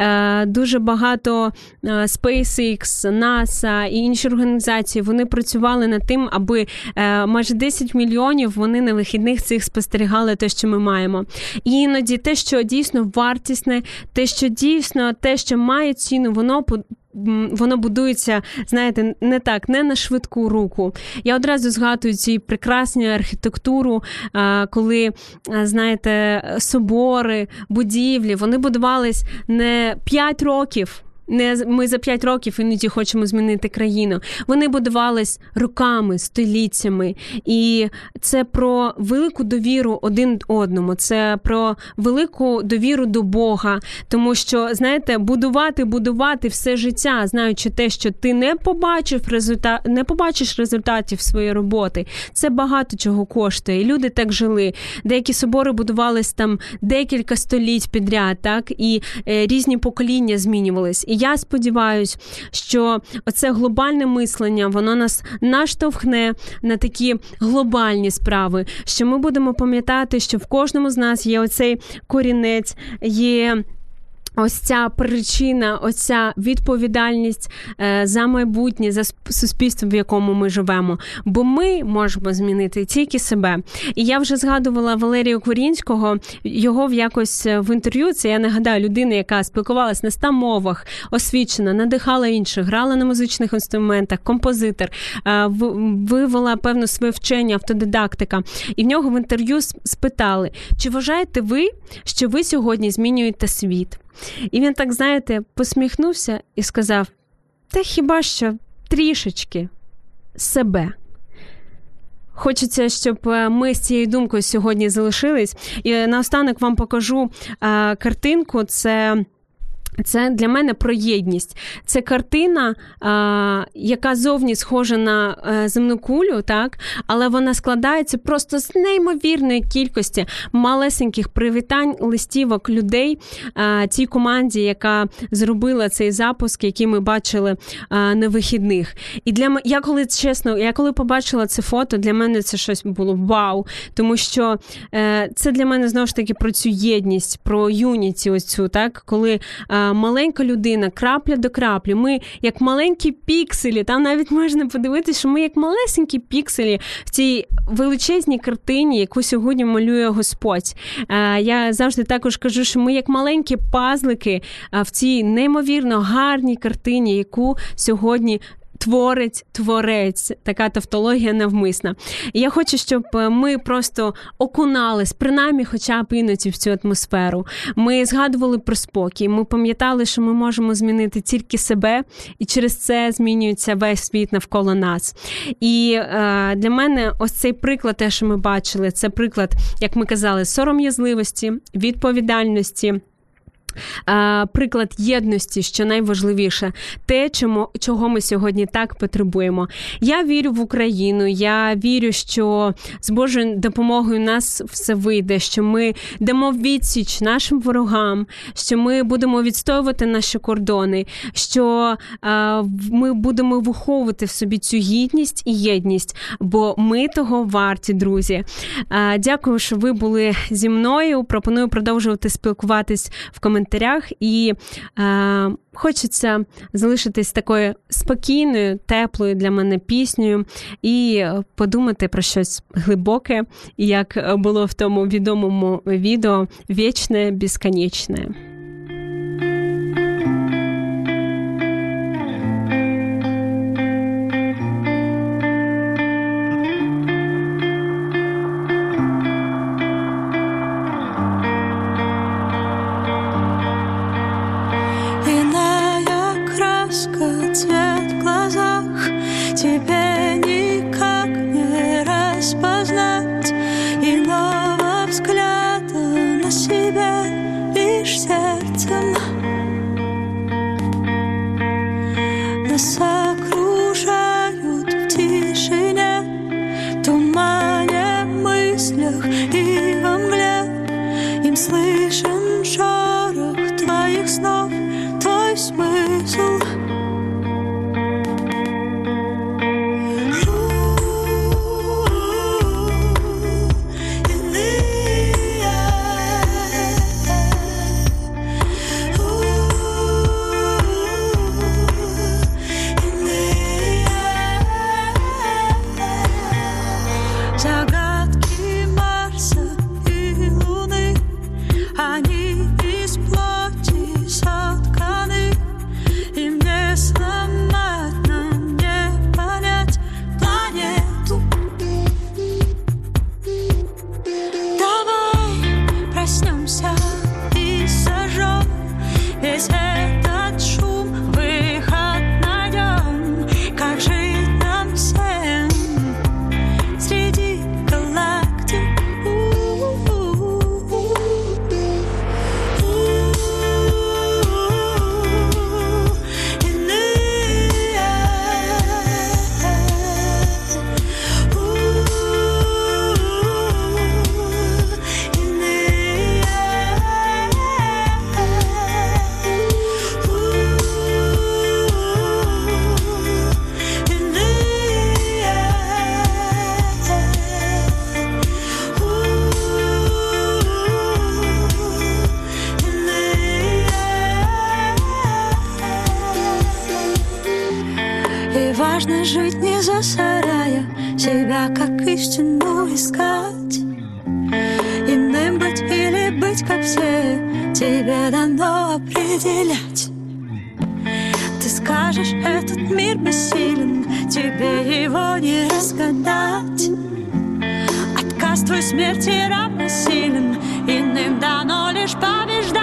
дуже багато SpaceX, NASA і інші організації, вони працювали над тим, аби майже десять мільйонів вони на вихідних цих спостерігали те, що ми маємо. І іноді те, що дійсно вартісне, те, що дійсно, те, що має ціну, воно воно будується, знаєте, не так, не на швидку руку. Я одразу згадую цю прекрасну архітектуру, коли, знаєте, собори, будівлі, вони будувались не п'ять років, не ми за п'ять років іноді хочемо змінити країну. Вони будувались роками, століттями. І це про велику довіру один одному. Це про велику довіру до Бога. Тому що, знаєте, будувати, будувати все життя, знаючи те, що ти не побачив результат, не побачиш результатів своєї роботи. Це багато чого коштує. І люди так жили. Деякі собори будувались там декілька століть підряд, так? І е, різні покоління змінювались. І я сподіваюся, що оце глобальне мислення, воно нас наштовхне на такі глобальні справи, що ми будемо пам'ятати, що в кожному з нас є оцей корінець, є ось ця причина, оця відповідальність е, за майбутнє, за суспільство, в якому ми живемо. Бо ми можемо змінити тільки себе. І я вже згадувала Валерію Курінського, його в якось в інтерв'ю, це, я нагадаю, людина, яка спілкувалась на ста мовах, освічена, надихала інших, грала на музичних інструментах, композитор, е, вивела певно своє вчення, автодидактика. І в нього в інтерв'ю спитали, чи вважаєте ви, що ви сьогодні змінюєте світ? І він так, знаєте, посміхнувся і сказав, та хіба що трішечки себе. Хочеться, щоб ми з цією думкою сьогодні залишились. І наостанок вам покажу а, картинку, це... Це для мене про єдність. Це картина, а, яка зовні схожа на а, земну кулю, так? Але вона складається просто з неймовірної кількості малесеньких привітань, листівок людей а, тій команді, яка зробила цей запуск, який ми бачили а, на вихідних. І для мене, я коли, чесно, я коли побачила це фото, для мене це щось було вау, тому що е, це для мене знову ж таки про цю єдність, про юніті ось цю, так? Коли а, маленька людина, крапля до краплі. Ми як маленькі пікселі, там навіть можна подивитися, що ми як малесенькі пікселі в цій величезній картині, яку сьогодні малює Господь. Я завжди також кажу, що ми як маленькі пазлики в цій неймовірно гарній картині, яку сьогодні творить творець, така тавтологія навмисна. І я хочу, щоб ми просто окунались, принаймні хоча б іноді в цю атмосферу. Ми згадували про спокій, ми пам'ятали, що ми можемо змінити тільки себе, і через це змінюється весь світ навколо нас. І е, для мене ось цей приклад, те, що ми бачили, це приклад, як ми казали, сором'язливості, відповідальності, приклад єдності, що найважливіше, те, чому, чого ми сьогодні так потребуємо. Я вірю в Україну, я вірю, що з Божою допомогою нас все вийде, що ми дамо відсіч нашим ворогам, що ми будемо відстоювати наші кордони, що а, ми будемо виховувати в собі цю гідність і єдність, бо ми того варті, друзі. А, дякую, що ви були зі мною. Пропоную продовжувати спілкуватись в коментарях. І е, хочеться залишитись такою спокійною, теплою для мене піснею і подумати про щось глибоке, як було в тому відомому відео «Вічне, безконечне». Цвет в глазах тебе никак не распознать, иного взгляда на себя лишь сердцем. Нас окружают в тишине, в тумане, мыслях и во мгле. Им слышен шорох твоих снов, твой смысл. Важно жить, не засоряя себя, как истину искать. Иным быть или быть, как все, тебе дано определять. Ты скажешь, этот мир бессилен, тебе его не разгадать. Отказ твой смерти равносилен, иным дано лишь побеждать.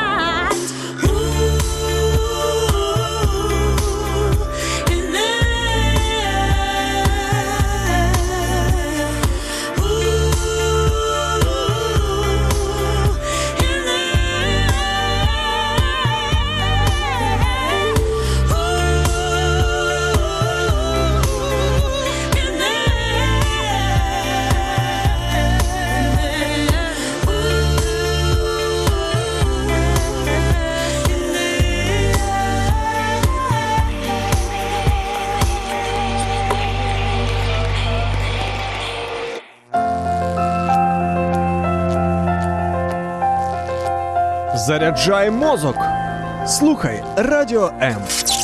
Заряджай мозок. Слухай Радіо М.